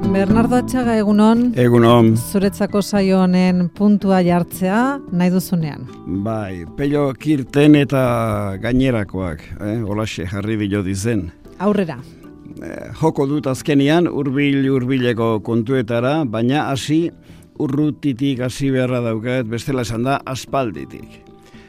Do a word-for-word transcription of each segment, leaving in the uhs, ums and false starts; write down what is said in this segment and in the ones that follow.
Bernardo Atxaga, egunon. Egunon. Zuretzako saio honen puntua jartzea nahi duzunean. Bai, Pello Kirten eta gainerakoak, eh? Olaxe jarri bilo dizen. Aurrera. Eh, joko dut azkenian hurbil-hurbileko kontuetara, baina hasi urrutitik hasi beharra daukat, bestela esan da aspalditik.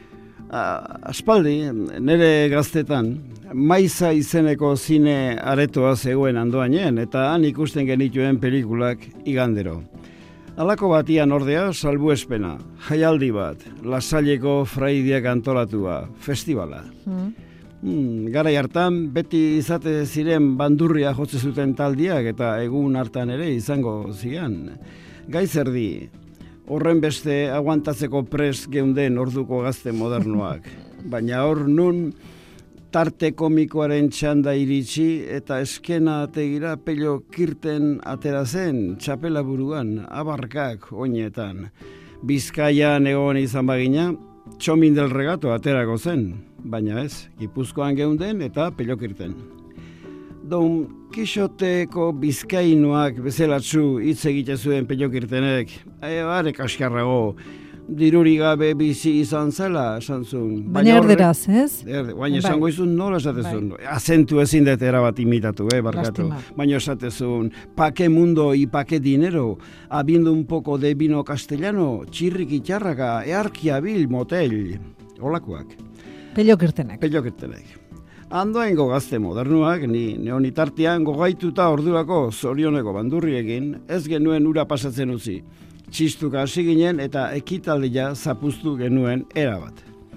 Aspaldi, nire gaztetan, Maiza izeneko zine aretoa zegoen andoainen, eta han ikusten genituen pelikulak igandero. Halako batian ordea salbuespena, jaialdi bat, Lasaileko fraidiak antolatua, festivala. Mm. Hmm, garai hartan beti izate ziren bandurria jotze zuten taldiak eta egun hartan ere izango zian. Gaizerdi, horren beste aguantatzeko prest geunden orduko gazte modernoak. Baina hor nun tarte komikoaren txanda iritsi eta eskena ategira Pello Kirten atera zen, txapela buruan, abarkak oinetan. Bizkaian egon izan bagina, Txomin del Regato aterako zen, baina ez, Gipuzkoan geunden eta Pello Kirten. Don Kixoteko bizkainoak bezelatzu hitz egite zuen Pello Kirtenek, are kaskarrago, diruri gabe bizi izan zela, esan zuen. Baina erderaz, ez? Erde, baina esango izun nola esatezun. Azentu ezin dut erabat imitatu, eh, barkatu. Baina esatezun, pa que mundo y pa que dinero, habiendo un poco de vino castellano, txirrik itxarraka, earkia bil motel. Olakoak. Pello Kirtenek. Pello Kirtenek. Andoaingo gazte modernuak, ni neonitartian gogaituta ordurako zorioneko bandurriekin, ez genuen ura pasatzen utzi. Txistuka hasi ginen eta ekitaldia zapuztu genuen erabat.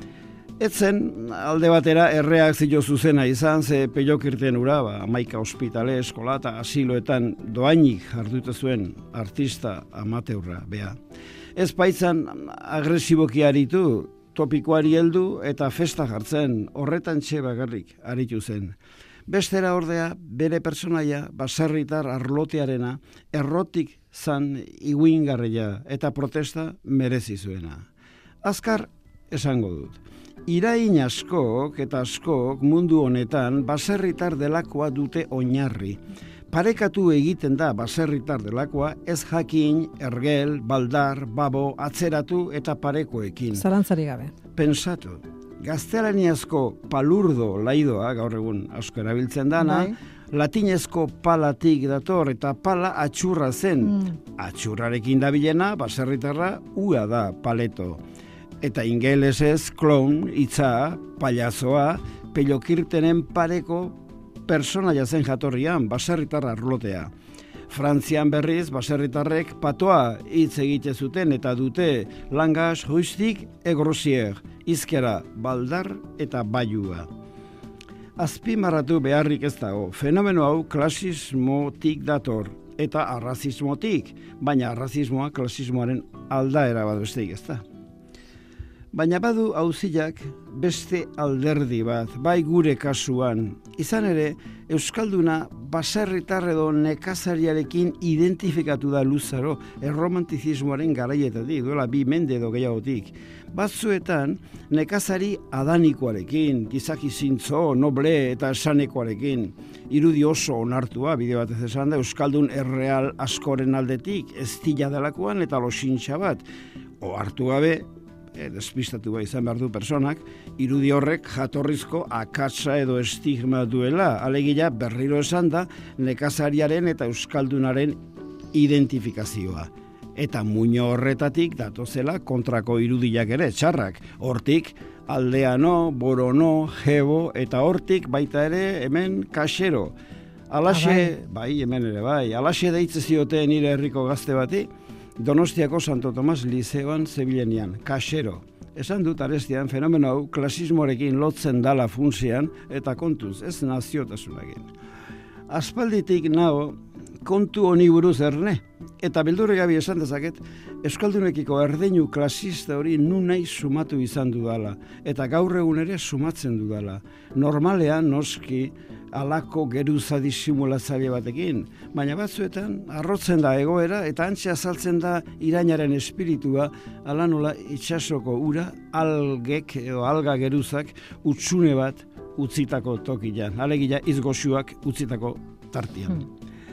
Etzen alde batera erreakzio zuzena izan, ze Pello Kirten ura, ba, amaika ospitale, eskola eta asiloetan doainik jardute zuen artista amateurra, bea. Ez baitzan agresiboki aritu, topikoari heldu eta festa jartzen, horretan txe bakarrik aritu zen. Bestera ordea, bere personaia, baserritar arlotearena, errotik zan iguingarria eta protesta merezi zuena. Azkar esango dut. Irain askok eta askok mundu honetan baserritar delakoa dute oinarri. Parekatu egiten da baserritar delakoa ez jakin, ergel, baldar, babo, atzeratu eta parekoekin. Zalantzari gabe. Pensatu. Gaztelaniazko palurdo laidoa, gaur egun asko erabiltzen dana, bai. Latinezko palatik dator eta pala atxurra zen. Mm. Atxurrarekin dabilena, baserritarra, ua da paleto. Eta ingelesez, clown, hitza, pailazoa, Pello Kirtenen pareko personaia zen jatorrian, baserritarra arlotea. Frantzian berriz, baserritarrek patoa hitz egite zuten eta dute langaz juistik egrosier, izkera, baldar eta baiua. Azpimarratu beharrik ez dago, fenomeno hau klasismotik dator eta arrazismotik, baina arrazismoa klasismoaren aldaera bat besteik ez da. Baina badu auzilak beste alderdi bat, bai gure kasuan. Izan ere, Euskalduna baserritar edo nekazariarekin identifikatu da luzaro erromantizismoaren garaietatik, duela bi mende edo gehiagotik. Batzuetan, nekazari adanikoarekin, gizaki zintzo, noble eta esanekoarekin, irudi oso onartua, bide batez esan da, Euskaldun erreal askoren aldetik, ez tila delakoan eta losintxa bat, o hartu gabe, E, despistatu bai izan behar du personak, irudi horrek jatorrizko akatsa edo estigma duela, alegia berriro esan da nekazariaren eta euskaldunaren identifikazioa. Eta muino horretatik datozela kontrako irudiak ere, txarrak. Hortik aldeano, borono, jebo eta hortik baita ere hemen kasero. Alaxe, bai, hemen ere bai, alaxe deitze ziote nire herriko gazte bati, Donostiako Santo Tomas Lizeoan zebilenian, kasero. Esan dut arestian fenomeno hau klasismorekin lotzen dala funtzian eta kontuz, ez naziotasunakin. Aspalditik nago kontu honi buruz erne, eta beldurre gabi esan dezaket, euskaldunekiko erdeinu klasista hori nun nahi sumatu izan dudala, eta gaur egun ere sumatzen dudala. Normalean, noski, alako geruza disimulatzaile batekin, baina batzuetan arrotzen da egoera eta antxe azaltzen da irainaren espiritua, ala nola itsasoko ura algek edo alga geruzak utzune bat utzitako tokian, alegia izgoxuak utzitako tartian. Hmm.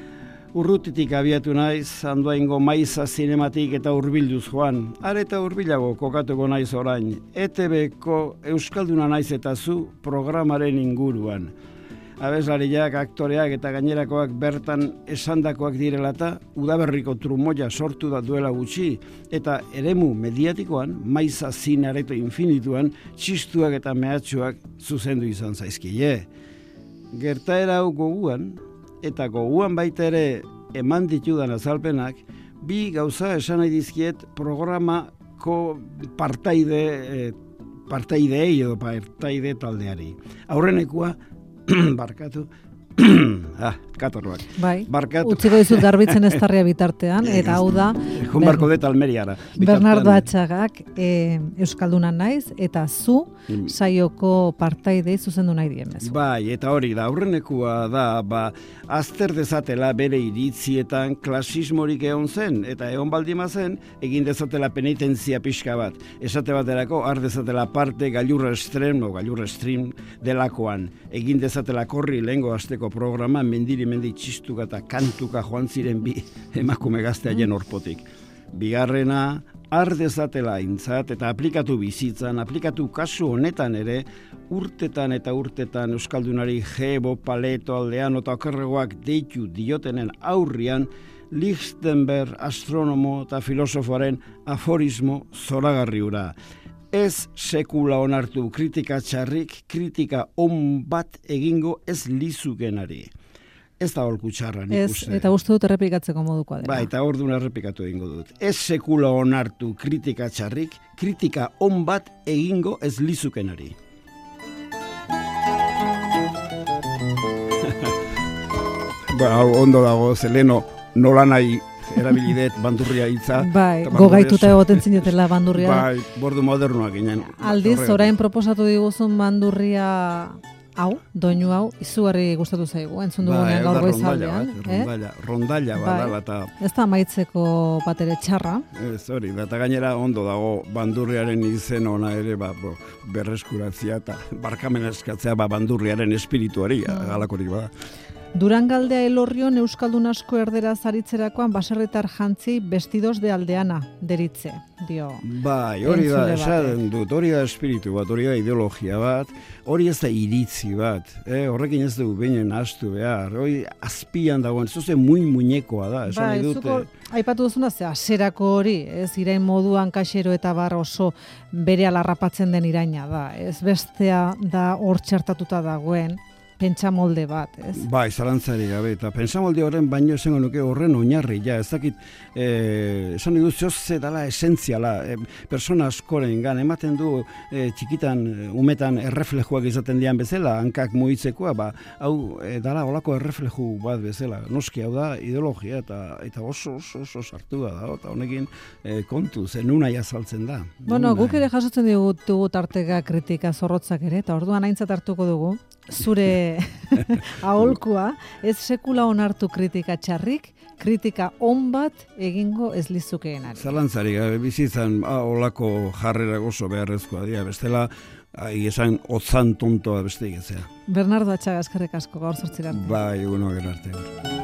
Urrutitik abiatu naiz, Andoaingo Maiza zinematik eta hurbilduz joan. Are eta hurbilago kokatuko naiz orain. E T B-ko Euskalduna naiz eta zu programaren inguruan. Abeslariak, aktoreak eta gainerakoak bertan esandakoak direlata, udaberriko trumoia sortu da duela gutxi, eta eremu mediatikoan, Maiza zinareto infinituan, txistuak eta mehatxuak zuzendu izan zaizkile. Gertaera hau goguan, eta goguan baita ere eman ditudan azalpenak, bi gauza esan nahi dizkiet programako partaide, eh, partaideei edo partaide taldeari. Aurrenekua, barkatu, ah, katorroak. Bai, barkatu. Utziko dizut garbitzen estarria bitartean, eta hau da... Joan barko dut Almeriara. Bernardo Atxagak e, Euskaldunan naiz, eta zu mm. saioko partaidei zuzendu nahi dien mezu. Bai, eta hori da, aurrenekua da, ba, azter dezatela bere iritzietan klasismorik egon zen, eta egon baldima zen, egin dezatela penitentzia pixka bat. Esate baterako, har dezatela parte gailurra estrem, o gailurra stream delakoan. Egin dezatela korri lehengo asteko programa, mendiri mendi txistuka eta kantuka joan ziren bi emakume gazteaien orpotik. Bigarrena, har dezatela aintzat eta aplikatu bizitzan, aplikatu kasu honetan ere, urtetan eta urtetan Euskaldunari jebo, paleto, aldean, eta okerregoak deitu diotenen aurrian, Lichtenberg astronomo eta filosofoaren aforismo zoragarri hura. Ez sekula onartu kritika txarrik, kritika on bat egingo ez lizukenari. Ez da holku txarra nik uste. Eta uste dut errepikatzeko modukoa dela. Ba, eta orduan errepikatu egingo dut. Ez sekula onartu kritika txarrik, kritika on bat egingo ez lizukenari. Ba, ondo dago, zeleno, nola nahi erabilidet bandurria hitza. Bai, gogaituta egoten zinetela bandurria. Bai, bordu modernoak ginen. Aldiz, orain proposatu diguzun bandurria hau, doinu hau, izugarri gustatu zaigu, entzun dugunean gaur goizaldean. Rondalla, rondalla badala eta... Ez da amaitzeko bat ere txarra. Ez hori, eta gainera ondo dago bandurriaren izen ona ere ba, bo, berreskuratzea eta barkamen eskatzea ba, bandurriaren espirituari, mm. galakorik bada. Durangaldea Elorrion Euskaldun asko erdera zaritzerakoan baserritar jantzi vestidos de aldeana deritze, dio. Bai, hori da, esaten dut, hori da espiritu bat, hori da ideologia bat, hori ez da iritzi bat, eh? Horrekin ez dugu beinen astu behar, hori azpian dagoen, ez zuze muy muñekoa da, esan nahi dute. Zuko, aipatu duzuna, ze aserako hori, ez irain moduan kaxero eta bar oso bere alarrapatzen den iraina da, ez bestea da hor txertatuta dagoen, pentsamolde bat, ez? Bai, zalantzari gabe, eta pentsamolde horren baino esango nuke horren oinarri, ja, ez dakit, eh, esan dugu zoze dala esentziala, eh, persona askoren gan, ematen du eh, txikitan, umetan erreflejuak izaten dian bezala, hankak muitzekoa, ba, hau, eh, dala olako errefleju bat bezala, noski, hau da, ideologia, eta eta oso, oso, oso sartua da, eta honekin eh, kontu, zen unai azaltzen da. Bueno, guk ere jasotzen dugu, dugu tarteka kritika zorrotzak ere, eta orduan aintzat hartuko dugu, zure aholkua, ez sekula onartu kritika txarrik, kritika on bat egingo ez lizukeenari. Zalantzari gabe bizitzan olako jarrera oso beharrezkoa dira, bestela esan otzan tontoa beste egitzea. Bernardo Atxaga, eskerrik asko gaur zortzirarte. Bai, eguno gerarte.